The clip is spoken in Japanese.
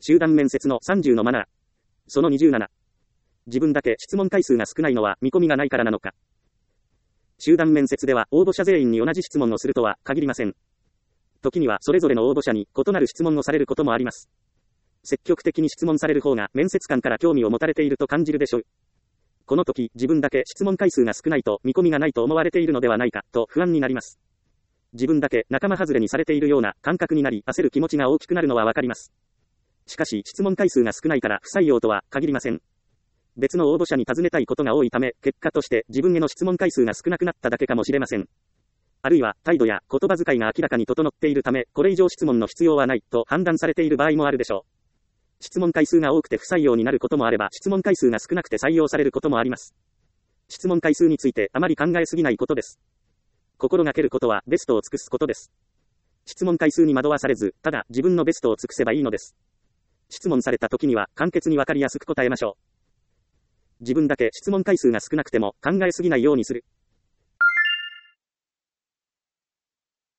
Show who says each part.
Speaker 1: 集団面接の30のマナー。その27。自分だけ質問回数が少ないのは見込みがないからなのか。集団面接では応募者全員に同じ質問をするとは限りません。時にはそれぞれの応募者に異なる質問をされることもあります。積極的に質問される方が面接官から興味を持たれていると感じるでしょう。この時、自分だけ質問回数が少ないと見込みがないと思われているのではないかと不安になります。自分だけ仲間外れにされているような感覚になり焦る気持ちが大きくなるのはわかります。しかし質問回数が少ないから不採用とは限りません。別の応募者に尋ねたいことが多いため、結果として自分への質問回数が少なくなっただけかもしれません。あるいは態度や言葉遣いが明らかに整っているため、これ以上質問の必要はないと判断されている場合もあるでしょう。質問回数が多くて不採用になることもあれば、質問回数が少なくて採用されることもあります。質問回数についてあまり考えすぎないことです。心がけることはベストを尽くすことです。質問回数に惑わされず、ただ自分のベストを尽くせばいいのです。質問された時には簡潔にわかりやすく答えましょう。自分だけ質問回数が少なくても考えすぎないようにする。